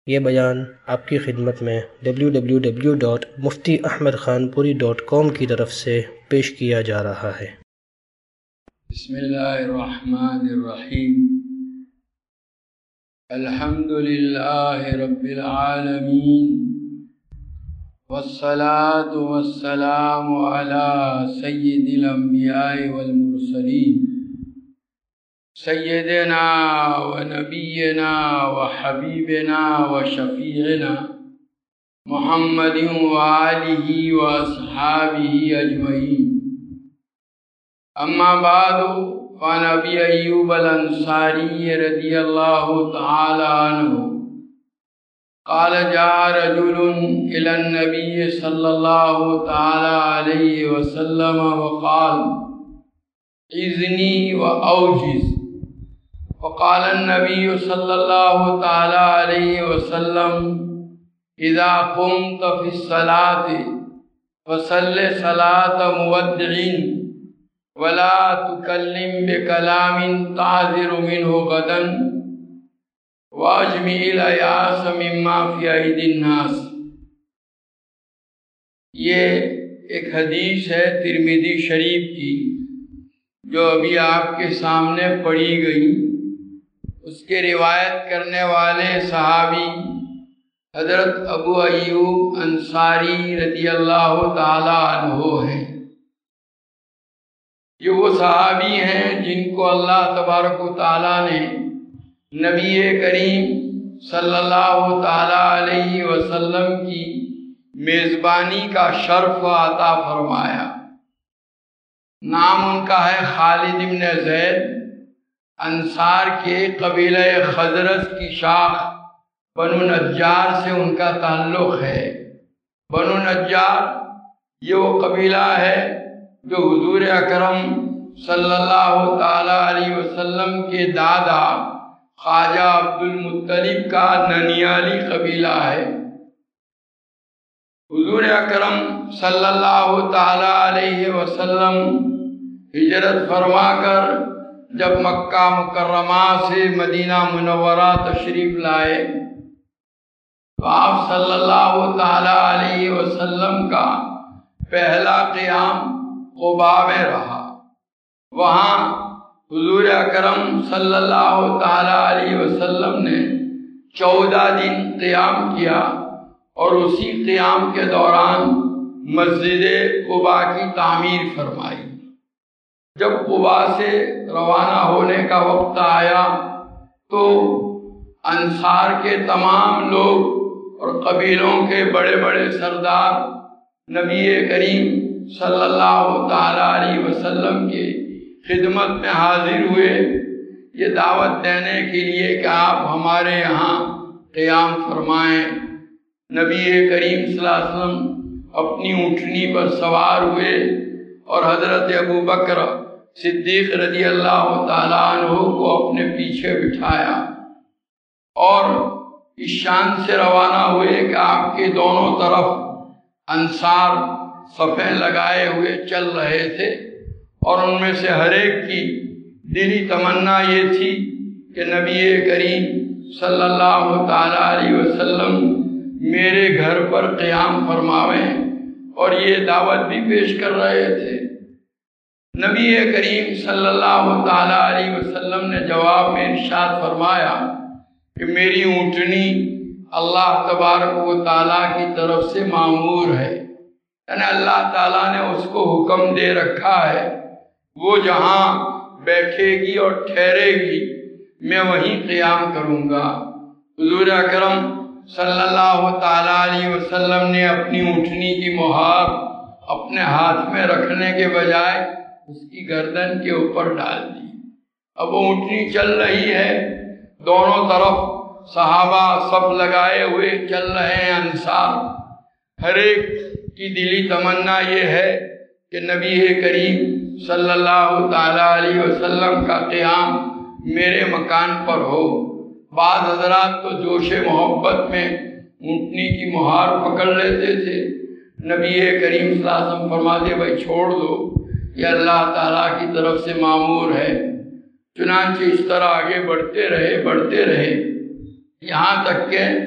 یہ بیان آپ کی خدمت میں www.muftiahmedkhanpuri.com کی طرف سے پیش کیا جا رہا ہے۔ بسم اللہ الرحمن الرحیم۔ الحمد للہ رب العالمین، والصلاة والسلام علی سید الانبیاء والمرسلین، سیدنا و نبینا و حبیبنا و شفیعنا محمد و آلہ و اصحابہ اجمعین۔ اما بعد، فعن ابی ایوب الانصاری رضی اللہ تعالی عنہ قال جاء رجل الى النبی صلی اللہ تعالی علیہ وسلم وقال اذنی و اوجز، وقال النبی صلی اللہ تعالی علیہ وسلم اذا قمت فی الصلاة فصل صلاة مودعین ولا تکلم بکلام تعذر منہ غدا واجمع الیاس مما فی ایدی الناس۔ یہ ایک حدیث ہے ترمذی شریف کی جو ابھی آپ کے سامنے پڑھی گئی۔ اس کے روایت کرنے والے صحابی حضرت ابو ایوب انصاری رضی اللہ تعالی عنہ ہیں۔ یہ وہ صحابی ہیں جن کو اللہ تبارک و تعالیٰ نے نبی کریم صلی اللہ تعالیٰ علیہ وسلم کی میزبانی کا شرف عطا فرمایا۔ نام ان کا ہے خالد بن زید، انصار کے قبیلہ خزرج کی شاخ بنو نجار سے ان کا تعلق ہے۔ بنو نجار یہ وہ قبیلہ ہے جو حضور اکرم صلی اللہ تعالی علیہ وسلم کے دادا خواجہ عبد المطلب کا ننیالی قبیلہ ہے۔ حضور اکرم صلی اللہ تعالی علیہ وسلم ہجرت فرما کر جب مکہ مکرمہ سے مدینہ منورہ تشریف لائے تو آپ صلی اللہ تعالی علیہ وسلم کا پہلا قیام قباء میں رہا۔ وہاں حضور اکرم صلی اللہ تعالی علیہ وسلم نے 14 دن قیام کیا اور اسی قیام کے دوران مسجد قباء کی تعمیر فرمائی۔ جب قباء سے روانہ ہونے کا وقت آیا تو انصار کے تمام لوگ اور قبیلوں کے بڑے بڑے سردار نبی کریم صلی اللہ تعالی علیہ وسلم کی خدمت میں حاضر ہوئے یہ دعوت دینے کے لیے کہ آپ ہمارے یہاں قیام فرمائیں۔ نبی کریم صلی اللہ علیہ وسلم اپنی اونٹنی پر سوار ہوئے اور حضرت ابو بکر صدیق رضی اللہ تعالیٰ عنہ کو اپنے پیچھے بٹھایا اور اس شان سے روانہ ہوئے کہ آپ کے دونوں طرف انصار صفیں لگائے ہوئے چل رہے تھے اور ان میں سے ہر ایک کی دلی تمنا یہ تھی کہ نبی کریم صلی اللہ تعالی علیہ وسلم میرے گھر پر قیام فرماویں، اور یہ دعوت بھی پیش کر رہے تھے۔ نبی کریم صلی اللہ تعالی علیہ وسلم نے جواب میں ارشاد فرمایا کہ میری اونٹنی اللہ تبارک و تعالیٰ کی طرف سے مامور ہے، یعنی اللہ تعالیٰ نے اس کو حکم دے رکھا ہے وہ جہاں بیٹھے گی اور ٹھہرے گی میں وہیں قیام کروں گا۔ حضور اکرم صلی اللہ تعالی علیہ وسلم نے اپنی اونٹنی کی مہار اپنے ہاتھ میں رکھنے کے بجائے اس کی گردن کے اوپر ڈال دی۔ اب وہ اونٹنی چل رہی ہے، دونوں طرف صحابہ صف لگائے ہوئے چل رہے ہیں انصار۔ ہر ایک کی دلی تمنا یہ ہے کہ نبی کریم صلی اللہ تعالی علیہ وسلم کا قیام میرے مکان پر ہو۔ بعض حضرات تو جوش محبت میں اونٹنی کی مہار پکڑ لیتے تھے۔ نبی کریم صلی اللہ علیہ وسلم فرماتے بھائی چھوڑ دو، یہ اللہ تعالیٰ کی طرف سے مامور ہے۔ چنانچہ اس طرح آگے بڑھتے رہے یہاں تک کہ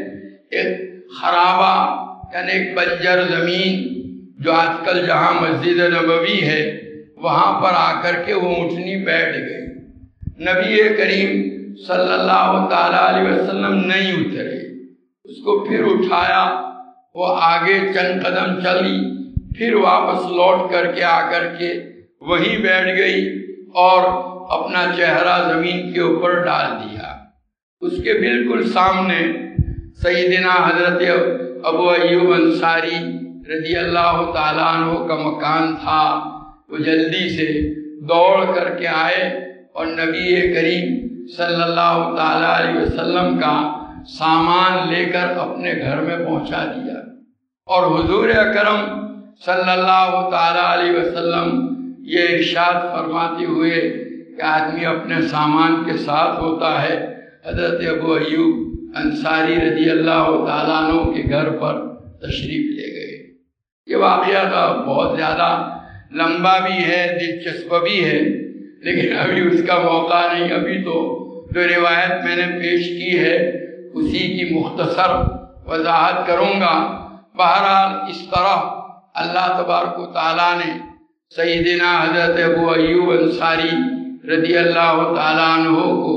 ایک خرابہ یعنی ایک بنجر زمین جو آج کل جہاں مسجد نبوی ہے وہاں پر آ کر کے وہ اونٹنی بیٹھ گئی۔ نبی کریم صلی اللہ تعالیٰ علیہ وسلم نہیں اترے، اس کو پھر اٹھایا، وہ آگے چند قدم چلی، پھر واپس لوٹ کر کے آ کر کے وہیں بیٹھ گئی اور اپنا چہرہ زمین کے اوپر ڈال دیا۔ اس کے بالکل سامنے سیدنا حضرت ابو ایوب انصاری رضی اللہ تعالیٰ عنہ کا مکان تھا۔ وہ جلدی سے دوڑ کر کے آئے اور نبی کریم صلی اللہ تعالیٰ علیہ وسلم کا سامان لے کر اپنے گھر میں پہنچا دیا، اور حضور اکرم صلی اللہ تعالیٰ علیہ وسلم یہ ارشاد فرماتے ہوئے کہ آدمی اپنے سامان کے ساتھ ہوتا ہے، حضرت ابو ایوب انصاری رضی اللہ تعالیٰ عنہ کے گھر پر تشریف لے گئے۔ یہ واقعہ کا بہت زیادہ لمبا بھی ہے، دلچسپ بھی ہے، لیکن ابھی اس کا موقع نہیں۔ ابھی تو جو روایت میں نے پیش کی ہے اسی کی مختصر وضاحت کروں گا۔ بہرحال اس طرح اللہ تبارک و تعالیٰ نے سیدنا حضرت ابو ایوب انصاری رضی اللہ تعالیٰ عنہ کو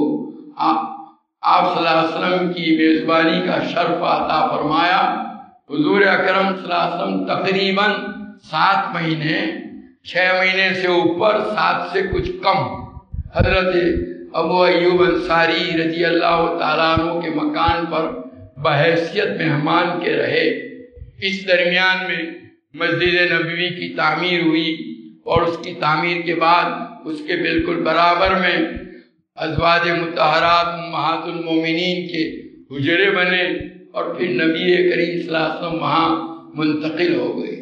آپ صلی اللہ علیہ وسلم کی میزبانی کا شرف عطا فرمایا۔ حضور اکرم صلی اللہ علیہ وسلم تقریباً 7 مہینے، 6 مہینے سے اوپر، 7 سے کچھ کم حضرت ابو ایوب انصاری رضی اللہ تعالیٰ عنہ کے مکان پر بحیثیت مہمان کے رہے۔ اس درمیان میں مسجد نبوی کی تعمیر ہوئی، اور اس کی تعمیر کے بعد اس کے بالکل برابر میں ازواج مطہرات امہات المومنین کے حجرے بنے، اور پھر نبی کریم صلی اللہ علیہ وسلم وہاں منتقل ہو گئے۔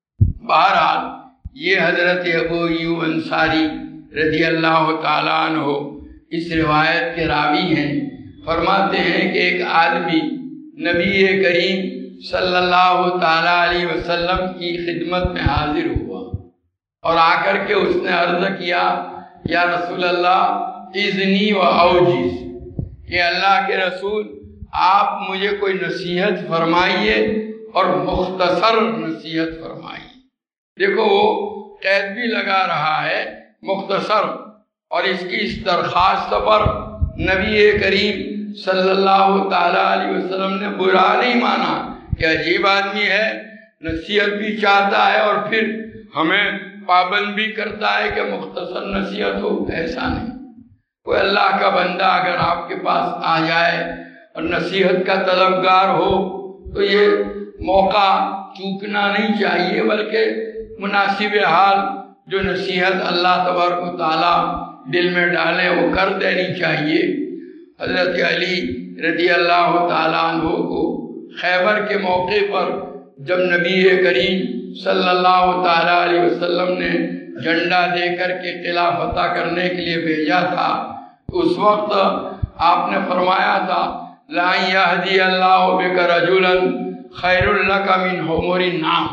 بہرحال یہ حضرت ابو ایوب انصاری رضی اللہ تعالیٰ عنہ اس روایت کے راوی ہیں۔ فرماتے ہیں کہ ایک آدمی نبی کریم صلی اللہ تعالیٰ علیہ وسلم کی خدمت میں حاضر ہوا، اور آ کر کے اس نے عرض کیا، یا رسول اللہ اذنی و اوجز، کہ اللہ کے رسول آپ مجھے کوئی نصیحت فرمائیے اور مختصر نصیحت فرمائیے۔ دیکھو وہ قید بھی لگا رہا ہے مختصر، اور اس کی اس درخواست پر نبی کریم صلی اللہ تعالیٰ علیہ وسلم نے برا نہیں مانا کہ عجیب آدمی ہے، نصیحت بھی چاہتا ہے اور پھر ہمیں پابند بھی کرتا ہے کہ مختصر نصیحت ہو۔ ایسا نہیں، کوئی اللہ کا بندہ اگر آپ کے پاس آ جائے اور نصیحت کا طلبگار ہو تو یہ موقع چوکنا نہیں چاہیے، بلکہ مناسب حال جو نصیحت اللہ تبارک و تعالیٰ دل میں ڈالیں وہ کر دینی چاہیے۔ حضرت علی رضی اللہ تعالیٰ عنہ کو خیبر کے موقع پر جب نبی کریم صلی اللہ تعالیٰ علیہ وسلم نے جھنڈا دے کر کے قلعہ فتح کرنے کے لیے بھیجا تھا، اس وقت آپ نے فرمایا تھا لا یہدی اللہ بک رجلا خیر لک من حمر النعم۔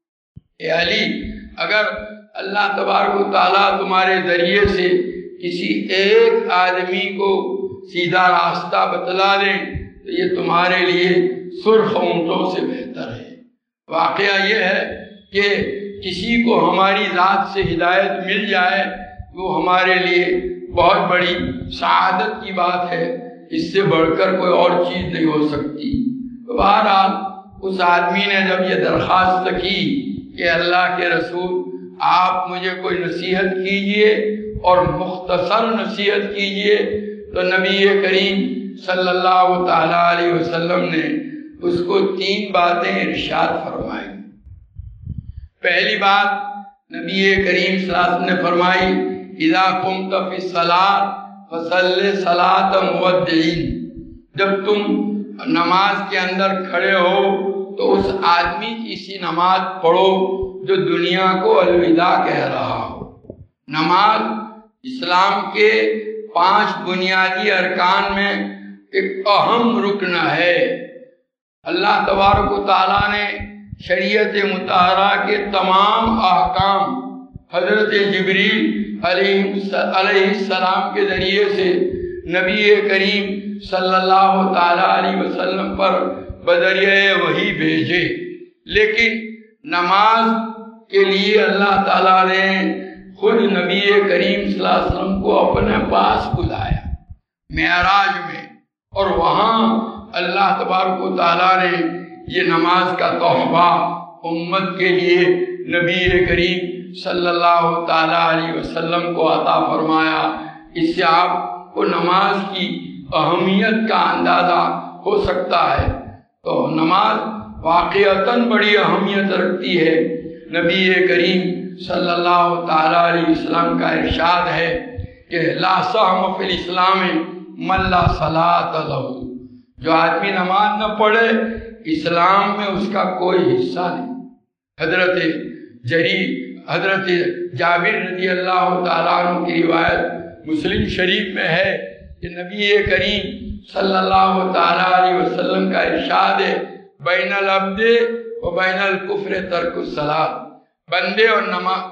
اے علی، اگر اللہ تبارک و تعالیٰ تمہارے ذریعے سے کسی ایک آدمی کو سیدھا راستہ بتلا دیں تو یہ تمہارے لیے سرخ اونٹوں سے بہتر ہے۔ واقعہ یہ ہے کہ کسی کو ہماری ذات سے ہدایت مل جائے وہ ہمارے لیے بہت بڑی سعادت کی بات ہے، اس سے بڑھ کر کوئی اور چیز نہیں ہو سکتی۔ بہرحال اس آدمی نے جب یہ درخواست کی کہ اللہ کے رسول آپ مجھے کوئی نصیحت کیجئے اور مختصر نصیحت کیجئے، تو نبی کریم صلی اللہ تعالیٰ علیہ وسلم نے اس کو 3 باتیں ارشاد فرمائی۔ پہلی بات نبی کریم صلی اللہ علیہ وسلم نے فرمائی اذا قمت فی الصلاۃ فصلی صلاۃ مودعین، جب تم نماز کے اندر کھڑے ہو تو اس آدمی کی سی نماز پڑھو جو دنیا کو الوداع کہہ رہا ہو۔ نماز اسلام کے 5 بنیادی ارکان میں ایک اہم رکن ہے۔ اللہ تبارک و تعالیٰ نے شریعت مطہرہ کے تمام احکام حضرت جبریل علیہ السلام کے ذریعے سے نبی کریم صلی اللہ تعالیٰ علیہ وسلم پر بذریعہ وحی بھیجے، لیکن نماز کے لیے اللہ تعالیٰ نے خود نبی کریم صلی اللہ علیہ وسلم کو اپنے پاس بلایا معراج میں، اور وہاں اللہ تبارک و تعالیٰ نے یہ نماز کا تحفہ امت کے لیے نبی کریم صلی اللہ تعالیٰ علیہ وسلم کو عطا فرمایا۔ اس سے آپ کو نماز کی اہمیت کا اندازہ ہو سکتا ہے۔ تو نماز واقعتاً بڑی اہمیت رکھتی ہے۔ نبی کریم صلی اللہ تعالیٰ علیہ وسلم کا ارشاد ہے کہ لا سہم فی الاسلام من لا صلاۃ لہ، جو آدمی نماز نہ پڑھے اسلام میں اس کا کوئی حصہ نہیں۔ حضرت جابر رضی اللہ تعالیٰ عنہ کی روایت مسلم شریف میں ہے کہ نبی کریم صلی اللہ تعالیٰ علیہ وسلم کا ارشاد ہے بین العبد و بین الکفر ترک الصلاۃ، بندے اور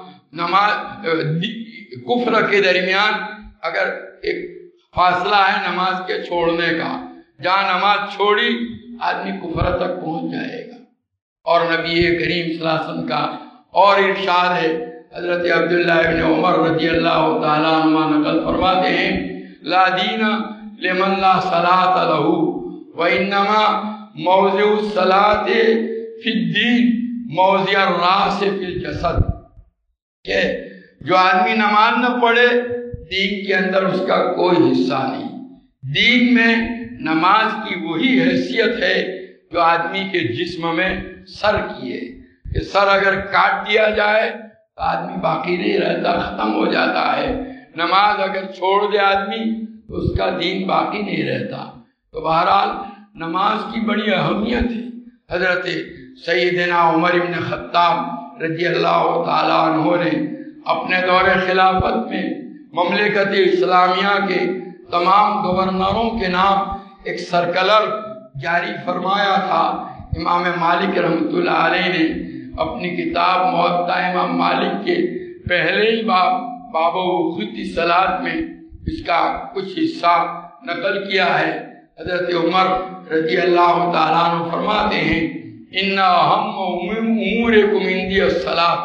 کفر کے درمیان اگر ایک فاصلہ ہے نماز کے چھوڑنے کا، جہاں نماز چھوڑی آدمی کفر تک پہنچ جائے گا۔ اور نبی کریم صلی اللہ علیہ وسلم کا اور ارشاد ہے، حضرت عبداللہ ابن عمر رضی اللہ تعالیٰ عنہ نقل فرماتے ہیں لا دین لمن لا صلاۃ لہ وانما موضع الصلاۃ فی الدین موضع الراس فی الجسد، کہ جو آدمی نماز نہ پڑھے دین کے اندر اس کا کوئی حصہ نہیں۔ دین میں نماز کی وہی حیثیت ہے جو آدمی کے جسم میں سر کی ہے، کہ سر اگر کاٹ دیا جائے تو آدمی باقی نہیں رہتا، ختم ہو جاتا ہے۔ نماز اگر چھوڑ دے آدمی تو اس کا دین باقی نہیں رہتا۔ تو بہرحال نماز کی بڑی اہمیت ہے۔ حضرت سیدنا عمر بن خطاب رضی اللہ تعالیٰ عنہ نے اپنے دور خلافت میں مملکت اسلامیہ کے تمام گورنروں کے نام ایک سرکلر جاری فرمایا تھا۔ امام مالک رحمۃ اللہ علیہ نے اپنی کتاب موطا امام مالک کے پہلے ہی باب وقوت الصلاۃ میں اس کا کچھ حصہ نقل کیا ہے۔ حضرت عمر رضی اللہ تعالیٰ عنہ فرماتے ہیں ان اہم امورکم عندی الصلاۃ،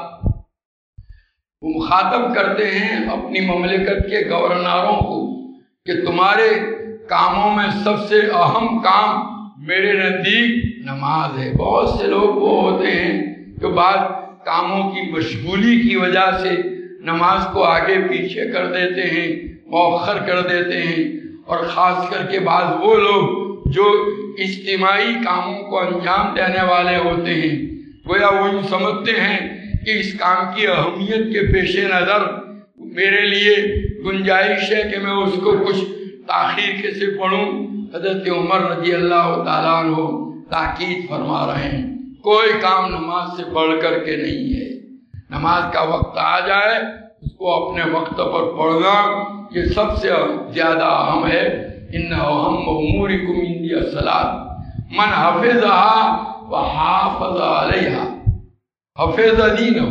وہ مخاطب کرتے ہیں اپنی مملکت کے گورنروں کو کہ تمہارے کاموں میں سب سے اہم کام میرے نزدیک نماز ہے۔ بہت سے لوگ وہ ہوتے ہیں جو بعض کاموں کی مشغولی کی وجہ سے نماز کو آگے پیچھے کر دیتے ہیں، مؤخر کر دیتے ہیں، اور خاص کر کے بعض وہ لوگ جو اجتماعی کاموں کو انجام دینے والے ہوتے ہیں، گویا وہ یوں سمجھتے ہیں کہ اس کام کی اہمیت کے پیش نظر میرے لیے گنجائش ہے کہ میں اس کو کچھ تاخیر سے پڑھوں۔ حضرت عمر رضی اللہ تعالیٰ عنہ تاکید فرما رہے ہیں کوئی کام نماز سے بڑھ کر کے نہیں ہے۔ نماز کا وقت آ جائے اس کو اپنے وقت پر پڑھنا یہ سب سے زیادہ اہم ہے۔ ان اہم امورکم عندی الصلاۃ من حفظها وحافظ علیہا حفظ دینہ،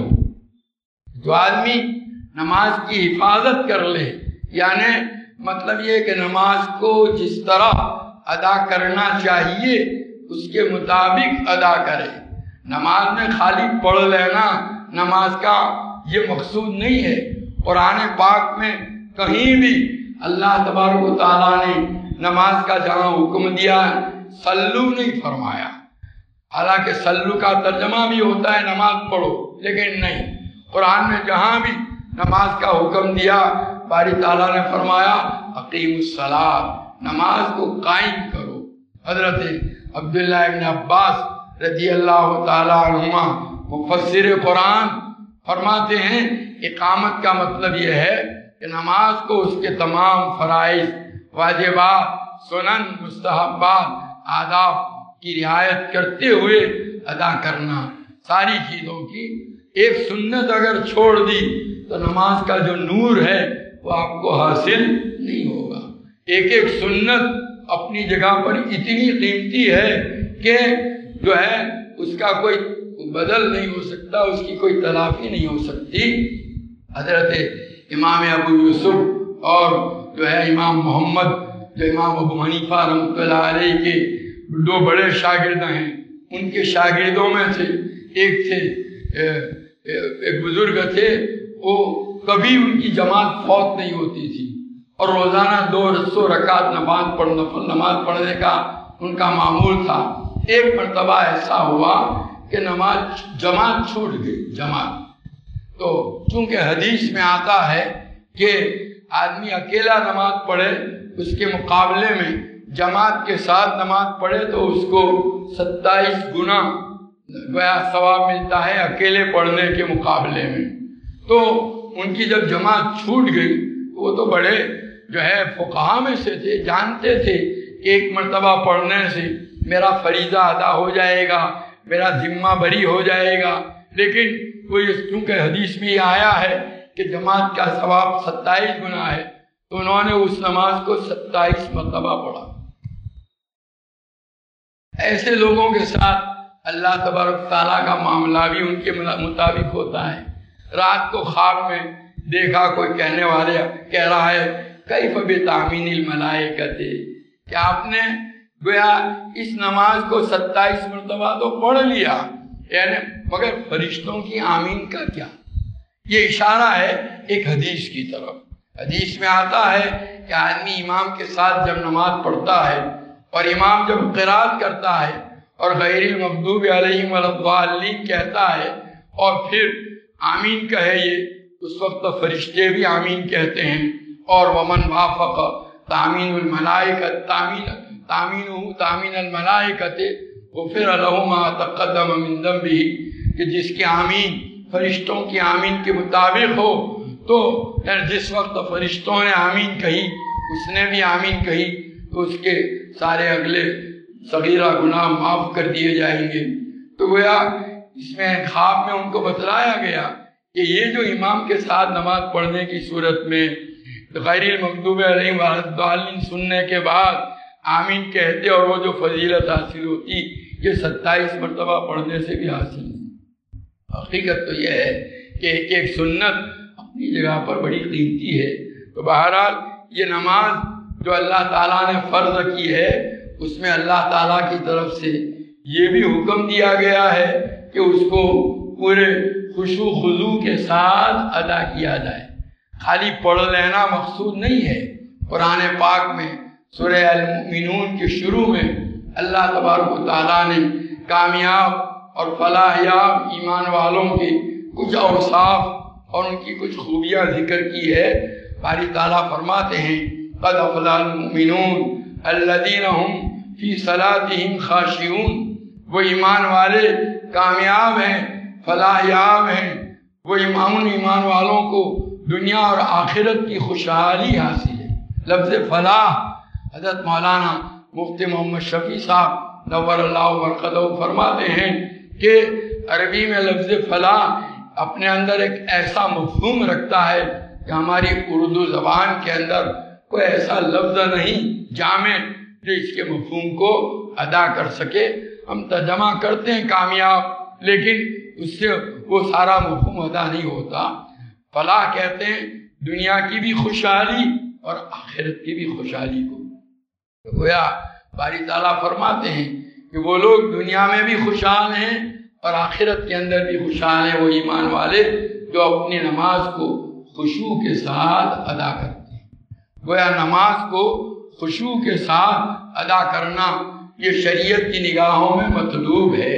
جو آدمی نماز کی حفاظت کر لے، یعنی مطلب یہ کہ نماز کو جس طرح ادا کرنا چاہیے اس کے مطابق ادا کرے۔ نماز میں خالی پڑھ لینا نماز کا یہ مقصود نہیں ہے۔ قرآن پاک میں کہیں بھی اللہ تبارک و تعالیٰ نے نماز کا جہاں حکم دیا صلو نہیں فرمایا، حالانکہ صلو کا ترجمہ بھی ہوتا ہے نماز پڑھو، لیکن نہیں، قرآن میں جہاں بھی نماز کا حکم دیا باری تعالیٰ نے فرمایا اقیم الصلاۃ، نماز کو قائم کرو۔ حضرت عبداللہ ابن عباس رضی اللہ تعالیٰ عنہما مفسر قرآن فرماتے ہیں اقامت کا مطلب یہ ہے کہ نماز کو اس کے تمام فرائض، واجبات، سنن، مستحبات، آداب کی رعایت کرتے ہوئے ادا کرنا۔ ساری چیزوں کی ایک سنت اگر چھوڑ دی تو نماز کا جو نور ہے وہ آپ کو حاصل نہیں ہوگا۔ ایک ایک سنت اپنی جگہ پر اتنی قیمتی ہے کہ جو ہے اس کا کوئی بدل نہیں ہو سکتا، اس کی کوئی تلافی نہیں ہو سکتی۔ حضرت امام ابو یوسف اور جو ہے امام محمد جو امام ابو حنیفہ رحمۃ اللہ علیہ کے دو بڑے شاگرد ہیں، ان کے شاگردوں میں سے ایک تھے، ایک بزرگ تھے، وہ کبھی ان کی جماعت فوت نہیں ہوتی تھی اور روزانہ 200 رکعت نفل نماز پڑھنے کا ان کا معمول تھا۔ ایک مرتبہ ایسا ہوا کہ جماعت چھوٹ گئی، تو چونکہ حدیث میں آتا ہے کہ آدمی اکیلا نماز پڑھے اس کے مقابلے میں جماعت کے ساتھ نماز پڑھے تو اس کو 27 گنا ثواب ملتا ہے اکیلے پڑھنے کے مقابلے میں۔ تو ان کی جب جماعت چھوٹ گئی، وہ تو بڑے فقہا میں سے تھے، جانتے تھے کہ ایک مرتبہ پڑھنے سے میرا فریضہ ادا ہو جائے گا، میرا ذمہ بری ہو جائے گا، لیکن چونکہ حدیث میں یہ آیا ہے کہ جماعت کا ثواب 27 گنا ہے، تو انہوں نے اس نماز کو 27 مرتبہ پڑھا۔ ایسے لوگوں کے ساتھ اللہ تبارک تعالیٰ کا معاملہ بھی ان کے مطابق ہوتا ہے۔ رات کو خواب میں دیکھا کوئی کہنے والے کہہ رہا ہے کیف بتعمین الملائکۃ، کہ آپ نے گویا اس نماز کو 27 مرتبہ تو پڑھ لیا، یعنی مگر فرشتوں کی آمین کا کیا؟ یہ اشارہ ہے ایک حدیث کی طرف۔ حدیث میں آتا ہے کہ آدمی امام کے ساتھ جب نماز پڑھتا ہے اور امام جب قرات کرتا ہے اور غیر المغضوب علیہم ولا الضالین کہتا ہے اور پھر آمین کہے، یہ اس وقت فرشتے بھی آمین کہتے ہیں۔ اور ومن وافق تامین الملائکۃ تامین الملائکۃ غفر له ما تقدم من ذنبہ، کہ جس کی آمین فرشتوں کی آمین کے مطابق ہو، تو جس وقت فرشتوں نے آمین کہی اس نے بھی آمین کہی، تو اس کے سارے اگلے صغیرہ گناہ معاف کر دیے جائیں گے۔ تو گویا اس میں خواب میں ان کو بتلایا گیا کہ یہ جو امام کے ساتھ نماز پڑھنے کی صورت میں غیر المغضوب علیہم ولا الضالین سننے کے بعد آمین کہتے اور وہ جو فضیلت حاصل ہوتی، یہ 27 مرتبہ پڑھنے سے بھی حاصل نہیں۔ حقیقت تو یہ ہے کہ ایک سنت اپنی جگہ پر بڑی قیمتی ہے۔ تو بہرحال یہ نماز جو اللہ تعالیٰ نے فرض کی ہے، اس میں اللہ تعالیٰ کی طرف سے یہ بھی حکم دیا گیا ہے کہ اس کو پورے خشوع و خضوع کے ساتھ ادا کیا جائے۔ خالی پڑھ لینا مقصود نہیں ہے۔ قرآن پاک میں سورہ المؤمنون کے شروع میں اللہ تبارک و تعالیٰ نے کامیاب اور فلاح یاب ایمان والوں کے کچھ اوصاف اور ان کی کچھ خوبیاں ذکر کی ہے۔ باری تعالیٰ فرماتے ہیں قد افلح المؤمنون الذین هم فی صلاتهم خاشعون، وہ ایمان والے کامیاب ہیں، فلاح یاب ہیں، وہ ایمان والوں کو دنیا اور آخرت کی خوشحالی حاصل ہے۔ لفظ فلاح حضرت مولانا مفتی محمد شفیع صاحب نور اللہ مرقدہ فرماتے ہیں کہ عربی میں لفظ فلاح اپنے اندر ایک ایسا مفہوم رکھتا ہے کہ ہماری اردو زبان کے اندر کوئی ایسا لفظ نہیں جامع جو اس کے مفہوم کو ادا کر سکے۔ ہم ترجمہ کرتے ہیں کامیاب، لیکن اس سے وہ سارا مفہوم ادا نہیں ہوتا۔ فلاح کہتے ہیں دنیا کی بھی خوشحالی اور آخرت کی بھی خوشحالی کو۔ گویا باری تعالیٰ فرماتے ہیں کہ وہ لوگ دنیا میں بھی خوشحال ہیں اور آخرت کے اندر بھی خوشحال ہیں، وہ ایمان والے جو اپنی نماز کو خشوع کے ساتھ ادا کرتے ہیں۔ گویا نماز کو خشوع کے ساتھ ادا کرنا یہ شریعت کی نگاہوں میں مطلوب ہے۔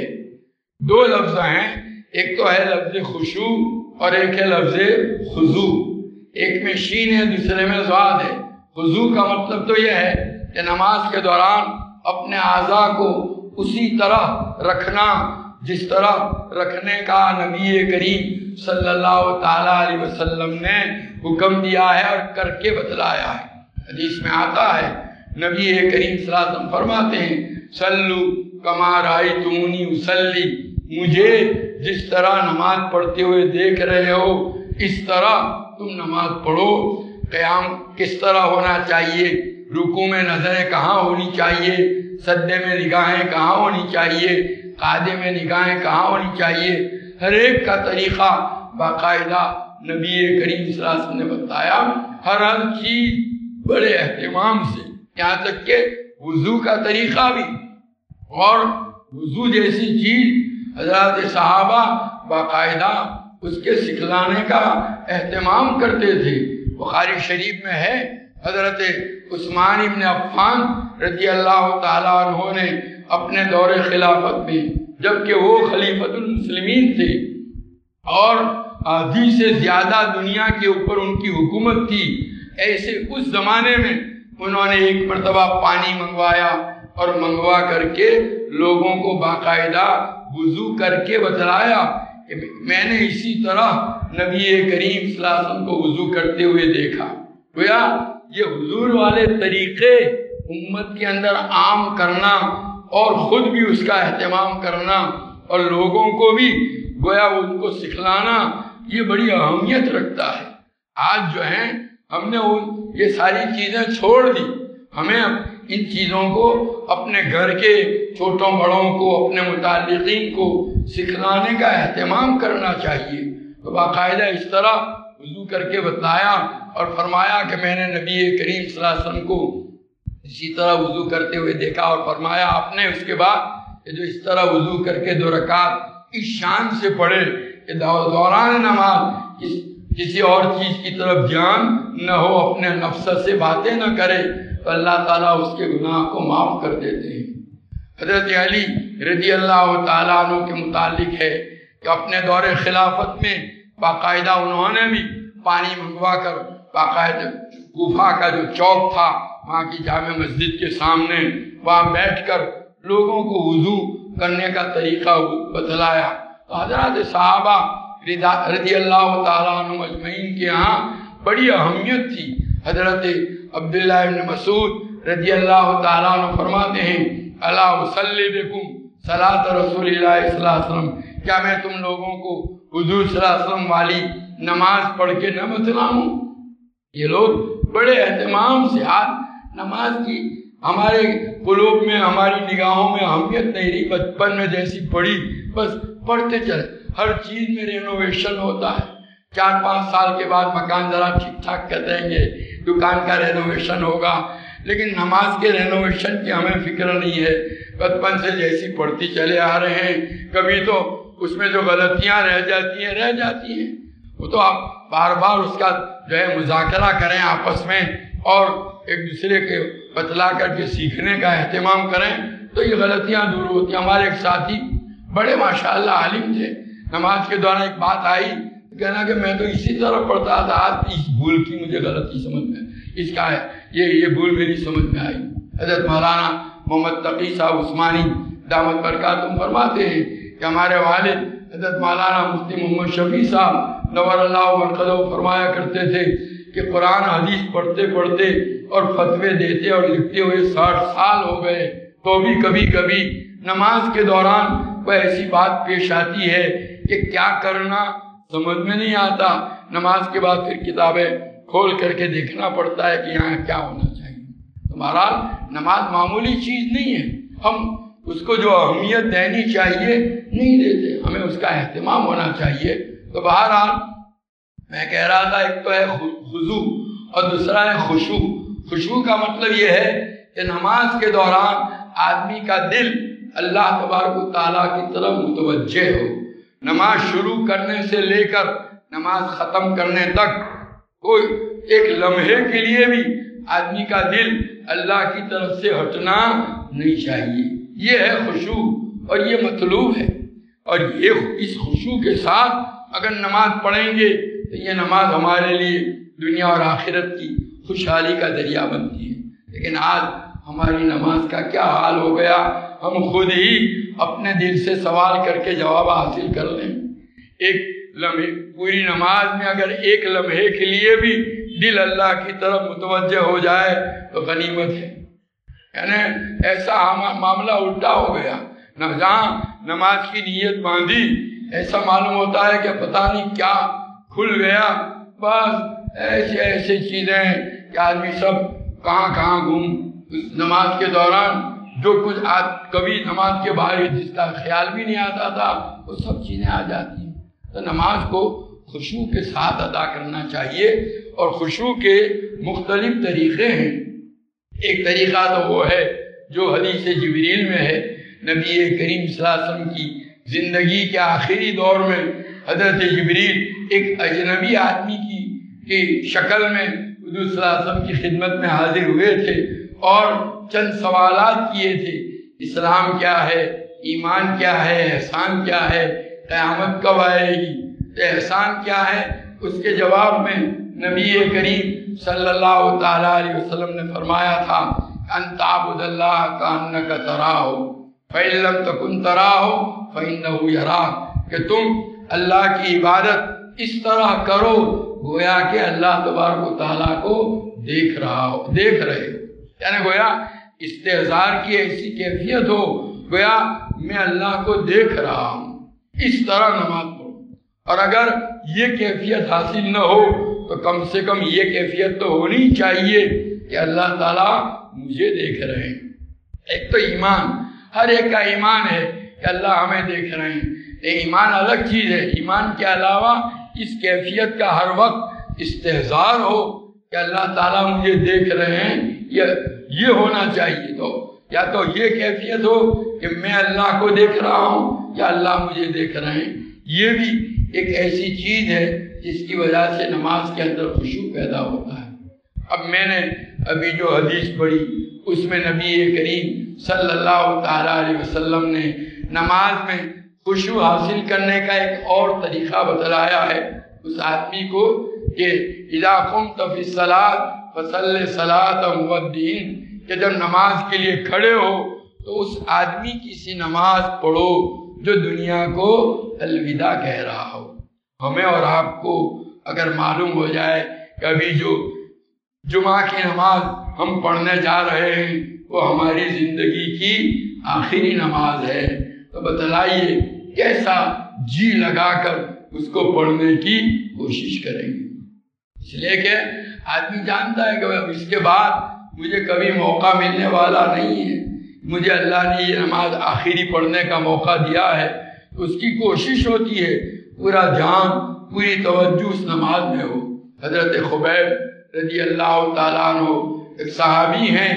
دو لفظ ہیں، ایک تو ہے لفظ خشوع اور ایک ہے لفظ خضوع۔ ایک میں شین ہے، دوسرے میں ضاد ہے۔ خضوع کا مطلب تو یہ ہے کہ نماز کے دوران اپنے اعضاء کو اسی طرح رکھنا جس طرح رکھنے کا نبی کریم صلی اللہ تعالیٰ علیہ وسلم نے حکم دیا ہے اور کر کے بتلایا ہے۔ حدیث میں آتا ہے نبی کریم صلی اللہ علیہ وسلم فرماتے ہیں صلو کما رأیتمونی اصلی، مجھے جس طرح نماز پڑھتے ہوئے دیکھ رہے ہو اس طرح تم نماز پڑھو۔ قیام کس طرح ہونا چاہیے، رکوع میں نظریں کہاں ہونی چاہیے، سجدے میں نگاہیں کہاں ہونی چاہیے، قعدے میں نگاہیں کہاں ہونی چاہیے، ہر ایک کا طریقہ باقاعدہ نبی کریم صلی اللہ علیہ وسلم نے بتایا۔ ہر چیز بڑے اہتمام سے، یہاں تک کہ وضو کا طریقہ بھی اور وضو جیسی چیز حضرات صحابہ باقاعدہ اس کے سکھلانے کا اہتمام کرتے تھے۔ بخاری شریف میں ہے حضرت عثمان ابن عفان رضی اللہ تعالیٰ عنہ نے اپنے دور خلافت میں، جبکہ وہ خلیفۃ المسلمین تھے اور آدھی سے زیادہ دنیا کے اوپر ان کی حکومت تھی، ایسے اس زمانے میں انہوں نے ایک مرتبہ پانی منگوایا اور منگوا کر کے لوگوں کو باقاعدہ وضو کر کے بتلایا کہ میں نے اسی طرح نبی کریم صلی اللہ علیہ وسلم کو وضو کرتے ہوئے دیکھا۔ گویا یہ حضور والے طریقے امت کے اندر عام کرنا اور خود بھی اس کا اہتمام کرنا اور لوگوں کو بھی گویا ان کو سکھلانا، یہ بڑی اہمیت رکھتا ہے۔ آج جو ہے ہم نے یہ ساری چیزیں چھوڑ دی، ہمیں ان چیزوں کو اپنے گھر کے چھوٹوں بڑوں کو، اپنے متعلقین کو سکھلانے کا اہتمام کرنا چاہیے۔ تو باقاعدہ اس طرح وضو کر کے بتایا اور فرمایا کہ میں نے نبی کریم صلی اللہ علیہ وسلم کو اسی طرح وضو کرتے ہوئے دیکھا، اور فرمایا آپ نے اس کے بعد کہ جو اس طرح وضو کر کے 2 رکعت اس شان سے پڑھے کہ دوران نماز کسی اور چیز کی طرف دھیان نہ ہو، اپنے نفس سے باتیں نہ کرے، تو اللہ تعالیٰ اس کے گناہ کو معاف کر دیتے ہیں۔ حضرت علی رضی اللہ تعالیٰ عنہ کے متعلق ہے کہ اپنے دور خلافت میں باقاعدہ انہوں نے بھی پانی منگوا کر باقاعدہ کوفہ کا جو چوک تھا وہاں کی جامع مسجد کے سامنے وہاں بیٹھ کر لوگوں کو وضو کرنے کا طریقہ بتلایا۔ تو حضرات صحابہ رضی اللہ تعالیٰ عنہ اجمعین کے ہاں بڑی اہمیت تھی۔ حضرت عبداللہ ابن مسعود رضی اللہ تعالیٰ عنہ فرماتے ہیں الا اصلی بکم صلاۃ رسول اللہ صلی اللہ علیہ وسلم، کیا میں تم لوگوں کو حضور صلی اللہ علیہ وسلم والی نماز پڑھ کے نہ بتلاؤں؟ یہ لوگ بڑے اہتمام سے آج نماز کی ہمارے قلوب میں، ہماری نگاہوں میں اہمیت نہیں رہی۔ بچپن میں جیسی پڑھی بس پڑھتے چلے، ہر چیز میں رینوویشن ہوتا ہے، 4-5 سال کے بعد مکان ذرا ٹھیک ٹھاک کر دیں گے، دکان کا رینوویشن ہوگا، لیکن نماز کے رینوویشن کی ہمیں فکر نہیں ہے۔ بچپن سے جیسی پڑھتی چلے آ رہے ہیں، کبھی تو اس میں جو غلطیاں رہ جاتی ہیں وہ تو آپ بار بار اس کا جو ہے مذاکرہ کریں آپس میں اور ایک دوسرے کے بتلا کر کے سیکھنے کا اہتمام کریں تو یہ غلطیاں دور ہوتی ہیں۔ ہمارے ایک ساتھی بڑے ماشاءاللہ عالم تھے، نماز کے دوران ایک بات آئی، کہنا کہ میں تو اسی طرح پڑھتا تھا، آج اس بھول کی مجھے غلطی سمجھ میں اس کا ہے، یہ بھول میری سمجھ میں آئی۔ حضرت مولانا محمد تقی صاحب عثمانی دامت برکاتہم فرماتے ہیں کہ ہمارے والد حضرت مولانا مفتی محمد شفیع صاحب نور اللہ مرقدہ فرمایا کرتے تھے کہ قرآن حدیث پڑھتے پڑھتے اور فتوے دیتے اور لکھتے ہوئے 60 سال ہو گئے، تو بھی کبھی کبھی نماز کے دوران کوئی ایسی بات پیش آتی ہے کہ کیا کرنا سمجھ میں نہیں آتا، نماز کے بعد پھر کتابیں کھول کر کے دیکھنا پڑتا ہے کہ یہاں کیا ہونا چاہیے۔ تو بہرحال نماز معمولی چیز نہیں ہے، ہم اس کو جو اہمیت دینی چاہیے نہیں دیتے، ہمیں اس کا اہتمام ہونا چاہیے۔ تو بہرحال میں کہہ رہا تھا ایک تو ہے خضوع اور دوسرا ہے خشوع۔ خشوع کا مطلب یہ ہے کہ نماز کے دوران آدمی کا دل اللہ تبارک و تعالیٰ کی طرف متوجہ ہو، نماز شروع کرنے سے لے کر نماز ختم کرنے تک کوئی ایک لمحے کے لیے بھی آدمی کا دل اللہ کی طرف سے ہٹنا نہیں چاہیے۔ یہ ہے خشوع اور یہ مطلوب ہے، اور اس خشوع کے ساتھ اگر نماز پڑھیں گے تو یہ نماز ہمارے لیے دنیا اور آخرت کی خوشحالی کا ذریعہ بنتی ہے۔ لیکن آج ہماری نماز کا کیا حال ہو گیا، ہم خود ہی اپنے دل سے سوال کر کے جواب حاصل کر لیں۔ ایک لمحے پوری نماز میں اگر ایک لمحے کے لیے بھی دل اللہ کی طرف متوجہ ہو جائے تو غنیمت ہے، یعنی ایسا معاملہ الٹا ہو گیا، جہاں نماز کی نیت باندھی ایسا معلوم ہوتا ہے کہ پتہ نہیں کیا کھل گیا، بس ایسے چیزیں کہ آدمی سب کہاں گھوم نماز کے دوران جو کچھ کبھی نماز کے باہر جس کا خیال بھی نہیں آتا تھا وہ سب چیزیں آ جاتی ہیں۔ تو نماز کو خشوع کے ساتھ ادا کرنا چاہیے، اور خشوع کے مختلف طریقے ہیں۔ ایک طریقہ تو وہ ہے جو حدیث جبریل میں ہے نبی کریم صلی اللہ علیہ وسلم کی زندگی کے آخری دور میں حضرت جبریل ایک اجنبی آدمی کی شکل میں حضور صلی اللہ علیہ وسلم کی خدمت میں حاضر ہوئے تھے اور چند سوالات کیے تھے، اسلام کیا ہے، ایمان کیا ہے، احسان کیا ہے، قیامت کب آئے گی، احسان کیا ہے۔ اس کے جواب میں نبی کریم صلی اللہ تعالیٰ علیہ وسلم نے فرمایا تھا ان تعبد اللہ کانک تراہ فإن لم تکن تراہ فإنہ یراک، کہ تم اللہ کی عبادت اس طرح کرو گویا کہ اللہ تبارک و تعالیٰ کو دیکھ رہے ہو، یعنی گویا استحضار کی ایسی کیفیت ہو گویا میں اللہ کو دیکھ رہا ہوں، اس طرح نماز پڑھو۔ اور اگر یہ کیفیت حاصل نہ ہو تو کم سے کم یہ کیفیت تو ہونی چاہیے کہ اللہ تعالیٰ مجھے دیکھ رہے ہیں۔ ایک تو ایمان، ہر ایک کا ایمان ہے کہ اللہ ہمیں دیکھ رہے ہیں، ایمان الگ چیز ہے۔ ایمان کے علاوہ اس کیفیت کا ہر وقت استحضار ہو کہ اللہ تعالیٰ مجھے دیکھ رہے ہیں، یہ ہونا چاہیے۔ تو یا تو یہ کیفیت ہو کہ میں اللہ کو دیکھ رہا ہوں یا اللہ مجھے دیکھ رہے ہیں۔ یہ بھی ایک ایسی چیز ہے جس کی وجہ سے نماز کے اندر خشوع پیدا ہوتا ہے۔ اب میں نے ابھی جو حدیث پڑھی اس میں نبی کریم صلی اللہ تعالیٰ علیہ وسلم نے نماز میں خشوع حاصل کرنے کا ایک اور طریقہ بتلایا ہے اس آدمی کو کہ اذا قمت فی الصلاۃ فصلی صلاۃ مودعین، کہ جب نماز کے لیے کھڑے ہو تو اس آدمی کی سی نماز پڑھو جو دنیا کو الوداع کہہ رہا ہو۔ ہمیں اور آپ کو اگر معلوم ہو جائے کہ ابھی جو جمعہ کی نماز ہم پڑھنے جا رہے ہیں وہ ہماری زندگی کی آخری نماز ہے تو بتلائیے کیسا جی لگا کر اس کو پڑھنے کی کوشش کریں گے۔ اس لیے کہ آدمی جانتا ہے کہ اس کے بعد مجھے کبھی موقع ملنے والا نہیں ہے، مجھے اللہ نے یہ نماز آخری پڑھنے کا موقع دیا ہے، تو اس کی کوشش ہوتی ہے پورا دھیان پوری توجہ اس نماز میں ہو۔ حضرت خبیب رضی اللہ تعالیٰ عنہ ایک صحابی ہیں،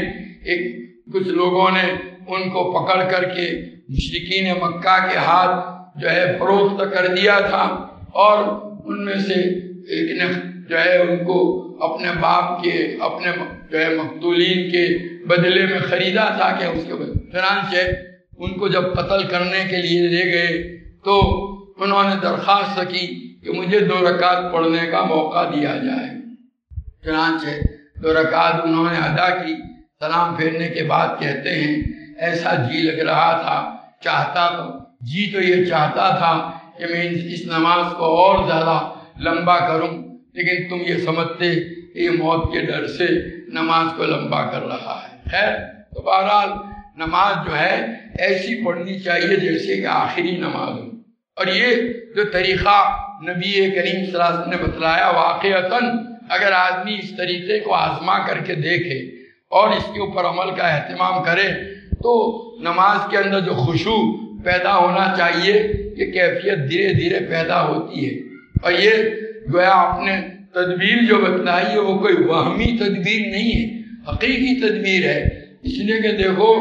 کچھ لوگوں نے ان کو پکڑ کر کے مشرکین مکہ کے ہاتھ جو ہے فروخت کر دیا تھا، اور ان میں سے ایک نے جو ہے ان کو اپنے باپ کے اپنے جو ہے مقتولین کے بدلے میں خریدا تھا کہ اس کے چنانچہ ان کو جب قتل کرنے کے لیے لے گئے تو انہوں نے درخواست کی کہ مجھے 2 رکعت پڑھنے کا موقع دیا جائے۔ چنانچہ 2 رکعت انہوں نے ادا کی، سلام پھیرنے کے بعد کہتے ہیں ایسا جی لگ رہا تھا، چاہتا تو یہ چاہتا تھا کہ میں اس نماز کو اور زیادہ لمبا کروں، لیکن تم یہ سمجھتے کہ یہ موت کے ڈر سے نماز کو لمبا کر رہا ہے۔ خیر، تو بہرحال نماز جو ہے ایسی پڑھنی چاہیے جیسے کہ آخری نماز ہو۔ اور یہ جو طریقہ نبی کریم صلی اللہ علیہ وسلم نے بتلایا، واقعتاً اگر آدمی اس طریقے کو آزما کر کے دیکھے اور اس کے اوپر عمل کا اہتمام کرے تو نماز کے اندر جو خشوع پیدا ہونا چاہیے یہ کیفیت دھیرے دھیرے پیدا ہوتی ہے۔ اور یہ گویا آپ نے تدبیر جو بتلائی ہے وہ کوئی وہمی تدبیر نہیں ہے، حقیقی تدبیر ہے۔ اس لیے کہ دیکھو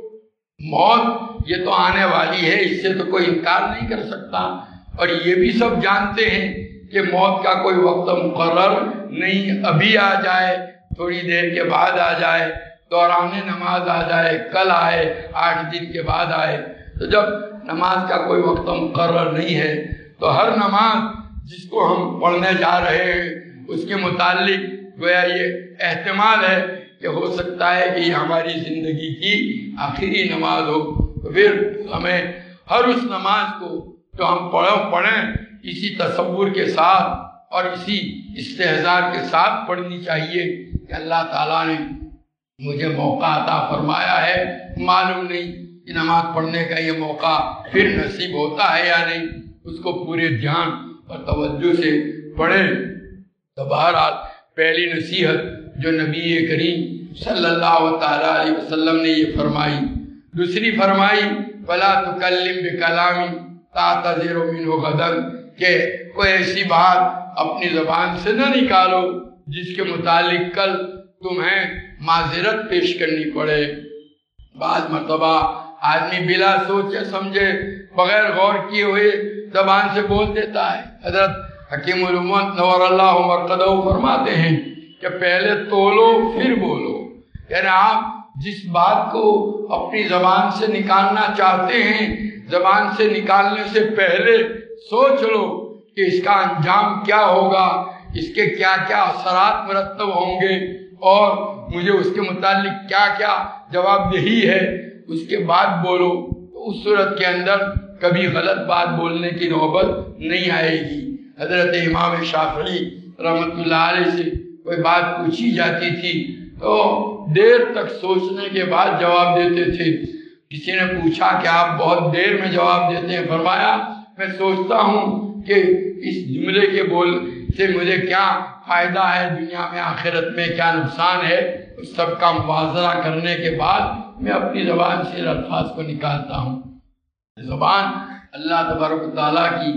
موت یہ تو آنے والی ہے، اس سے تو کوئی انکار نہیں کر سکتا، اور یہ بھی سب جانتے ہیں کہ موت کا کوئی وقت مقرر نہیں، ابھی آ جائے، تھوڑی دیر کے بعد آ جائے، دوران نماز آ جائے، کل آئے، 8 دن کے بعد آئے۔ تو جب نماز کا کوئی وقت مقرر نہیں ہے تو ہر نماز جس کو ہم پڑھنے جا رہے ہیں اس کے متعلق گویا یہ احتمال ہے کہ ہو سکتا ہے کہ یہ ہماری زندگی کی آخری نماز ہو، تو پھر ہمیں ہر اس نماز کو جو ہم پڑھیں اسی تصور کے ساتھ اور اسی استحضار کے ساتھ پڑھنی چاہیے کہ اللہ تعالیٰ نے مجھے موقع عطا فرمایا ہے، معلوم نہیں کہ نماز پڑھنے کا یہ موقع پھر نصیب ہوتا ہے یا نہیں، اس کو پورے دھیان اور توجہ سے پڑھیں۔ تو بہرحال پہلی نصیحت جو نبی کریم صلی اللہ تعالیٰ علیہ وسلم نے یہ فرمائی، دوسری فرمائی وَلَا تُكَلِّمْ بِكَلَامٍ تَعْتَذِرُ مِنْهُ غَدًا، کہ کوئی ایسی بات اپنی زبان سے نہ نکالو جس کے متعلق کل تمہیں معذرت پیش کرنی پڑے۔ بعض مرتبہ آدمی بلا سوچے سمجھے بغیر غور کیے ہوئے زبان سے بول دیتا ہے۔ حضرت حکیم الامت نور اللہ مرقدہ فرماتے ہیں کہ پہلے تولو پھر بولو، یعنی آپ جس بات کو اپنی زبان سے نکالنا چاہتے ہیں زبان سے نکالنے سے پہلے سوچ لو کہ اس کا انجام کیا ہوگا، اس کے کیا کیا اثرات مرتب ہوں گے اور مجھے اس کے متعلق کیا کیا جواب دہی ہے، اس کے بعد بولو۔ تو اس صورت کے اندر کبھی غلط بات بولنے کی نوبت نہیں آئے گی۔ حضرت امام شافعی رحمۃ اللہ علیہ سے کوئی بات پوچھی جاتی تھی تو دیر تک سوچنے کے بعد جواب دیتے تھے۔ کسی نے پوچھا کہ آپ بہت دیر میں جواب دیتے ہیں، فرمایا میں سوچتا ہوں کہ اس جملے کے بول سے مجھے کیا فائدہ ہے، دنیا میں آخرت میں کیا نقصان ہے، اس سب کا موازنہ کرنے کے بعد میں اپنی زبان سے الفاظ کو نکالتا ہوں۔ زبان اللہ تبارک و تعالیٰ کی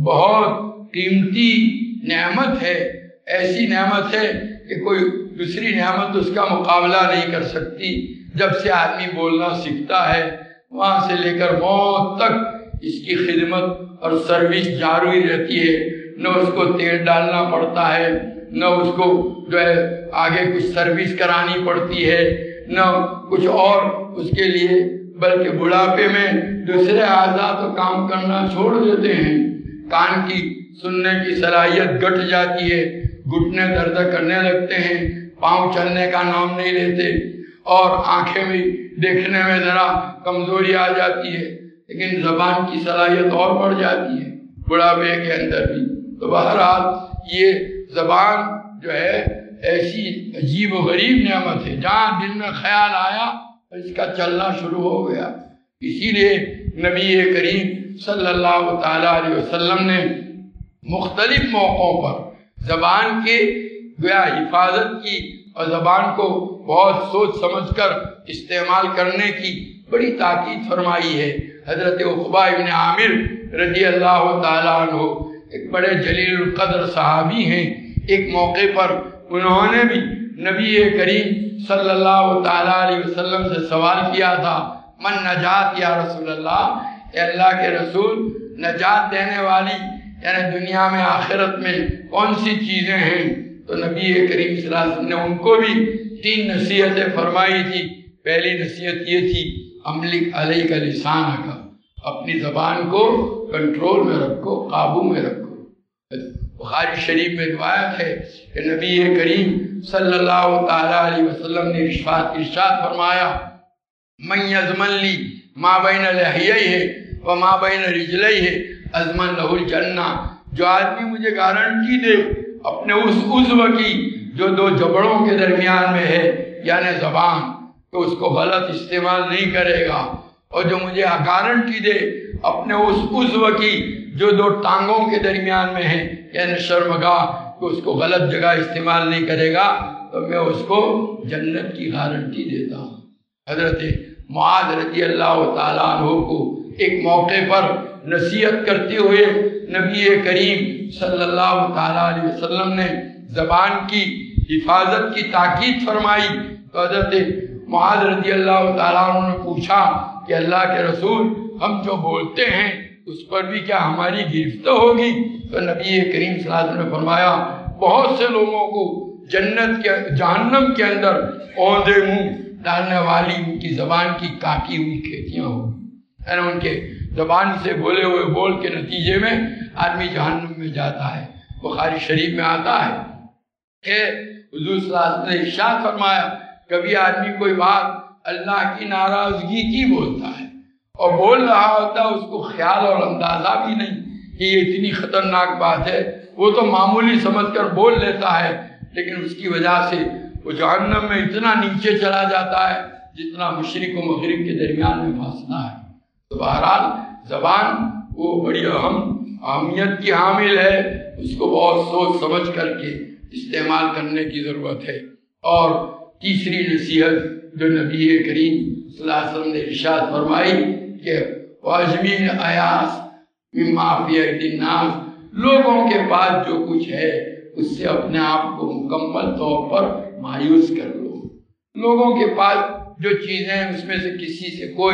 بہت قیمتی نعمت ہے، ایسی نعمت ہے کہ کوئی دوسری نعمت اس کا مقابلہ نہیں کر سکتی۔ جب سے آدمی بولنا سیکھتا ہے وہاں سے لے کر موت تک اس کی خدمت اور سروس جاری رہتی ہے، نہ اس کو تیل ڈالنا پڑتا ہے، نہ اس کو جو ہے آگے کچھ سروس کرانی پڑتی ہے، نہ کچھ اور اس کے لیے، بلکہ بڑھاپے میں دوسرے اعضاء تو کام کرنا چھوڑ دیتے ہیں، کان کی سننے کی صلاحیت گھٹ جاتی ہے، گھٹنے درد کرنے لگتے ہیں، پاؤں چلنے کا نام نہیں لیتے، اور آنکھیں بھی دیکھنے میں ذرا کمزوری آ جاتی ہے، لیکن زبان کی صلاحیت اور بڑھ جاتی ہے بڑھاپے کے اندر بھی۔ تو بہرحال یہ زبان جو ہے ایسی عجیب و غریب نعمت ہے، جہاں دل میں خیال آیا اس کا چلنا شروع ہو گیا۔ اسی لیے نبی کریم صلی اللہ تعالیٰ علیہ وسلم نے مختلف موقعوں پر زبان کے گویا حفاظت کی اور زبان کو بہت سوچ سمجھ کر استعمال کرنے کی بڑی تاکید فرمائی ہے۔ حضرت عقبہ ابن عامر رضی اللہ تعالیٰ عنہ ایک بڑے جلیل القدر صحابی ہیں، ایک موقع پر انہوں نے بھی نبی کریم صلی اللہ تعالیٰ علیہ وسلم سے سوال کیا تھا، من نجات یا رسول اللہ، اے اللہ کے رسول نجات دینے والی یعنی دنیا میں آخرت میں کون سی چیزیں ہیں؟ تو نبی کریم صلی اللہ علیہ وسلم نے ان کو بھی 3 نصیحتیں فرمائی تھی۔ پہلی نصیحت یہ تھی، املک علیک لسانک، اپنی زبان کو کنٹرول میں رکھو، قابو میں رکھو۔ بخاری شریف میں روایت ہے کہ نبی کریم صلی اللہ تعالیٰ علیہ وسلم نے ارشاد فرمایا، من یضمن لی ما بین لحییہ وما بین رجلیہ اضمن لہ الجنہ، جو آدمی مجھے گارنٹی دے اپنے اس عضو کی جو 2 جبڑوں کے درمیان میں ہے یعنی زبان، تو اس کو غلط استعمال نہیں کرے گا، اور جو مجھے گارنٹی دے اپنے اس عضو کی جو 2 ٹانگوں کے درمیان میں ہے یعنی شرمگاہ، تو اس کو غلط جگہ استعمال نہیں کرے گا، تو میں اس کو جنت کی گارنٹی دیتا ہوں۔ حضرت معاذ رضی اللہ تعالیٰ عنہ کو ایک موقع پر نصیحت کرتے ہوئے نبی کریم صلی اللہ تعالیٰ علیہ وسلم نے زبان کی حفاظت کی تاکید فرمائی، تو حضرت معاذ رضی اللہ تعالیٰ عنہ نے پوچھا کہ اللہ کے رسول ہم جو بولتے ہیں اس پر بھی کیا ہماری گرفت ہوگی؟ تو نبی کریم صلی اللہ علیہ وسلم نے فرمایا، بہت سے لوگوں کو جہنم کے اندر اوندے منہ ڈالنے والی ان کی زبان کی کاٹی ہوئی کھیتیاں ہوگی، یعنی ان کے زبان سے بولے ہوئے بول کے نتیجے میں آدمی جہنم میں جاتا ہے۔ بخاری شریف میں آتا ہے کہ حضور صلی اللہ علیہ وسلم نے ارشاد فرمایا، کبھی آدمی کوئی بات اللہ کی ناراضگی کی بولتا ہے اور بول رہا ہوتا ہے، اس کو خیال اور اندازہ بھی نہیں کہ یہ اتنی خطرناک بات ہے، وہ تو معمولی سمجھ کر بول لیتا ہے، لیکن اس کی وجہ سے وہ جہنم میں اتنا نیچے چلا جاتا ہے جتنا مشرق و مغرب کے درمیان میں فاصلہ ہے۔ تو بہرحال زبان وہ بڑی اہمیت کی حامل ہے، اس کو بہت سوچ سمجھ کر کے استعمال کرنے کی ضرورت ہے۔ اور تیسری نصیحت جو نبی کریم صلی اللہ علیہ وسلم نے ارشاد فرمائی کہ واجمین ایاس مما فی ایدی الناس، لوگوں کے پاس جو کچھ ہے اس سے اپنے آپ کو مکمل طور پر مایوس کر لو۔ لوگوں کے پاس جو چیزیں ہیں اس میں سے کسی سے کوئی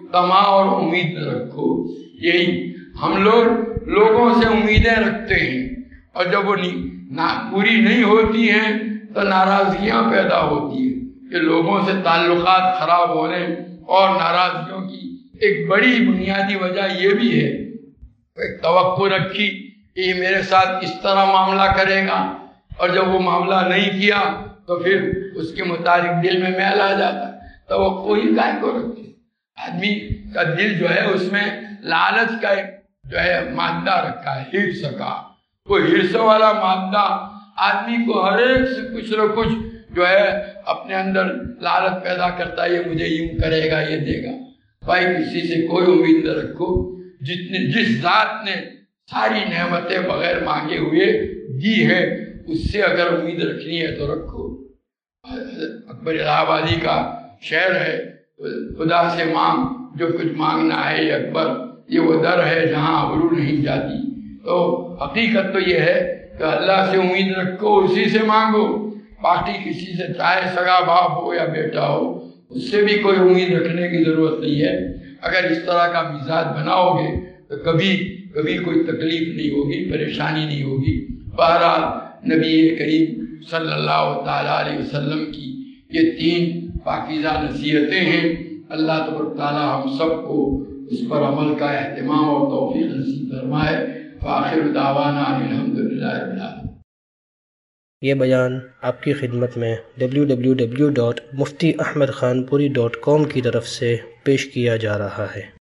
तमा और उम्मीद न रखो। यही हम लोग लोगों से उम्मीदें रखते हैं और जब वो पूरी नहीं होती हैं तो नाराजगियां पैदा होती है। कि लोगों से ताल्लुकात खराब होने और नाराजगियों की एक बड़ी बुनियादी वजह ये भी है, एक तवक्को रखी कि ये मेरे साथ इस तरह मामला करेगा, और जब वो मामला नहीं किया तो फिर उसके मुताबिक दिल में मैल आ जाता। तवक्को ही काय को रखते। आदमी का दिल जो है उसमें लालच का एक जो है मादा रखा है, हिर्स का। वो हिर्स वाला मादा आदमी को हर एक से कुछ न कुछ जो है अपने अंदर लालच पैदा करता है, ये मुझे यूं करेगा, ये देगा। भाई किसी से कोई उम्मीद न रखो। जिस ज़ात ने सारी नेमतें बगैर मांगे हुए दी है, उससे अगर उम्मीद रखनी है तो रखो। अकबर इलाहाबादी का शेर है, खुदा से मांग जो कुछ मांगना है ये अकबर, ये वो दर है जहाँ आबरू नहीं जाती। तो हकीकत तो ये है कि अल्लाह से उम्मीद रखो, उसी से मांगो। बाकी किसी से चाहे सगा बाप हो या बेटा हो, उससे भी कोई उम्मीद रखने की ज़रूरत नहीं है। अगर इस तरह का मिजाज बनाओगे तो कभी कभी कोई तकलीफ नहीं होगी, परेशानी नहीं होगी। बहरहाल नबी करीम सल्लल्लाहु ताला अलैहि वसल्लम की ये 3 पाकीज़ा नसीहतें हैं। अल्लाह तबारक ताला हम सबको उस पर अमल का एहतिमाम और तौफीक नसीब फरमाए। आखिर दावाना अल्हम्दुलिल्लाह रब्बिल आलमीन। ये बयान आपकी खिदमत में www.muftiahmadkhanpuri.com की तरफ से पेश किया जा रहा है।